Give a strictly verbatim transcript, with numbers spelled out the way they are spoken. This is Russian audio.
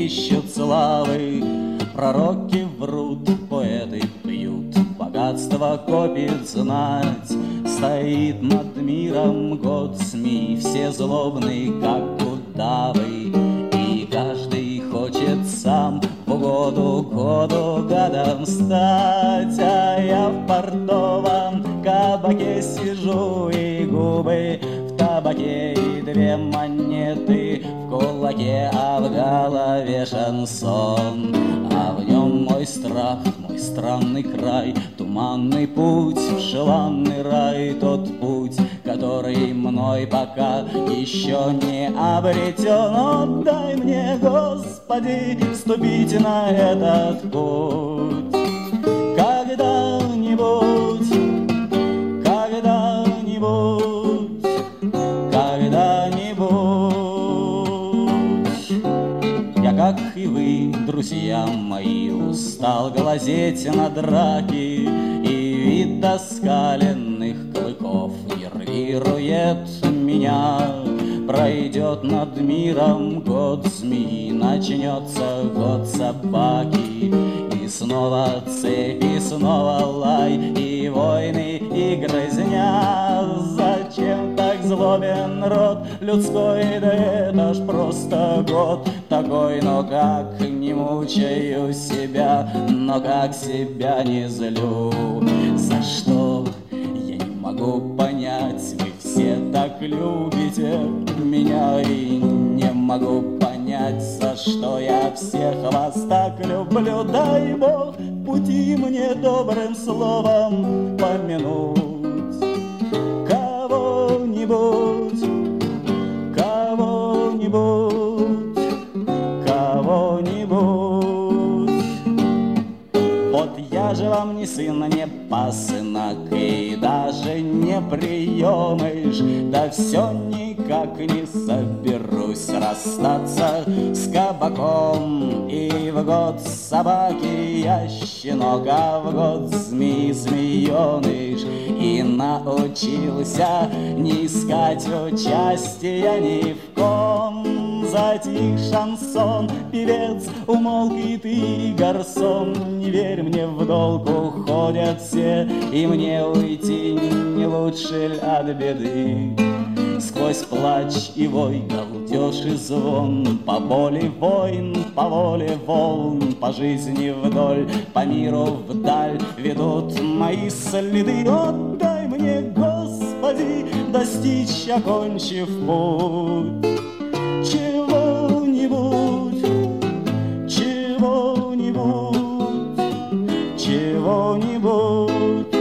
ищут славы. Пророки врут, поэты пьют, богатство копит знать. Стоит над миром год СМИ, все злобны, как удавы. И каждый хочет сам в угоду году годом стать. А я в портовом кабаке сижу, и губы в табаке, и две монеты в кулаке, а в голове шансон. А в нем мой страх, мой странный край, туманный путь в желанный рай. Тот путь, который мной пока еще не обретен. Отдай мне, Господи, вступить на этот путь. Когда-нибудь, когда-нибудь, когда-нибудь. Я, как и вы, друзья мои, устал глазеть на драки, и вид оскаленных клыков нервирует меня. Пройдет над миром год змеи, начнется год собаки. И снова цепь, и снова лай, и войны, и грызня. Зачем так злобен род людской? Да это ж просто год такой. Но как не мучаю себя, но как себя не злю. За что я не могу понять, вы все так любите меня, и не могу понять, за что я всех вас так люблю. Дай Бог пути мне добрым словом помянуть кого-нибудь, кого-нибудь, кого-нибудь. Вот я же вам не сын, не пасынок, и даже не приемыш. Да все никак не соберусь расстаться с кабаком. И в год собаки я щенок, а в год змеи змееныш. И научился не искать участия ни в ком. Затих шансон, певец умолк, и ты, гарсон. Не верь мне в долг, уходят все, и мне уйти не лучше ль от беды. Сквозь плач и вой, галдеж и звон, по боли войн, по воле волн, по жизни вдоль, по миру вдаль ведут мои следы. Отдай мне, Господи, достичь, окончив путь чего-нибудь, чего-нибудь, чего-нибудь.